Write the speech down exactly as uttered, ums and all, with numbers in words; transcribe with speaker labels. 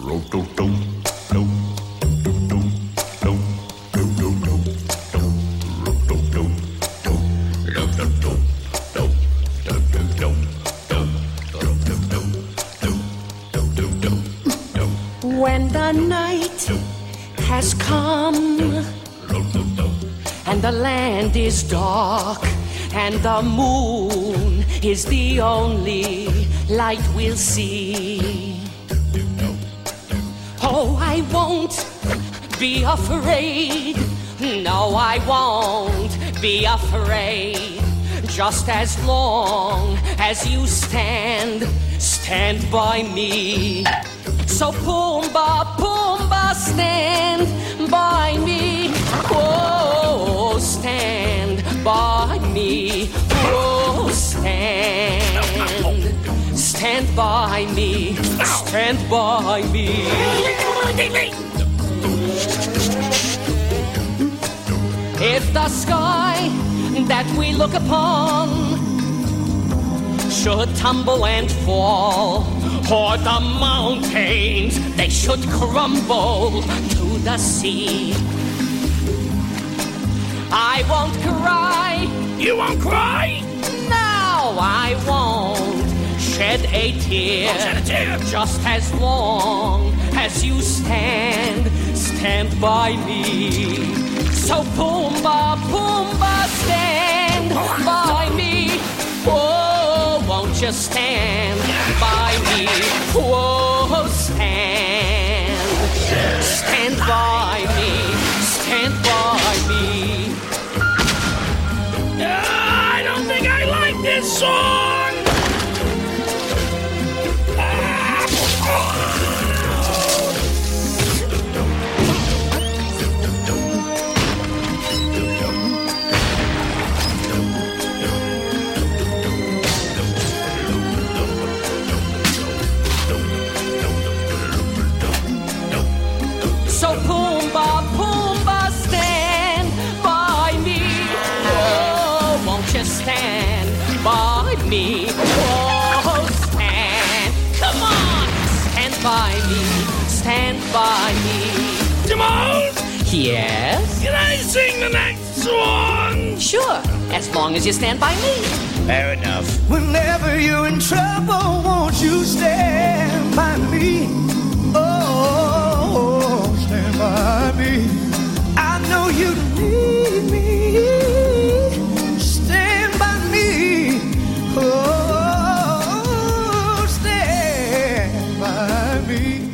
Speaker 1: When the night has come and the land is dark and the moon is the only light we'll see, oh, I won't be afraid. No, I won't be afraid. Just as long as you stand, stand by me. So Pumbaa, Pumbaa, stand by me. Oh, stand by me. Oh, stand. Stand by me. Stand by me. If the sky that we look upon should tumble and fall, or the mountains, they should crumble to the sea, I won't cry.
Speaker 2: You won't cry?
Speaker 1: No, I won't shed a tear.
Speaker 2: Won't shed a tear.
Speaker 1: Just as long as you stand, stand by me. So Pumbaa, Pumbaa, stand by me. Oh, won't you stand by me? Oh, stand. Stand by me. Stand by me.
Speaker 2: Uh, I don't think I like this song.
Speaker 1: So Pumbaa, Pumbaa, stand by me. Oh, won't you stand by me? Oh, stand. Come on, stand by me. Stand by me.
Speaker 2: Jamal?
Speaker 1: Yes?
Speaker 2: Can I sing the next song?
Speaker 1: Sure, as long as you stand by me.
Speaker 2: Fair enough.
Speaker 3: Whenever you're in trouble, won't you stand by me? Oh, stand by me. I know you need me. Stand by me. Oh, stand by me.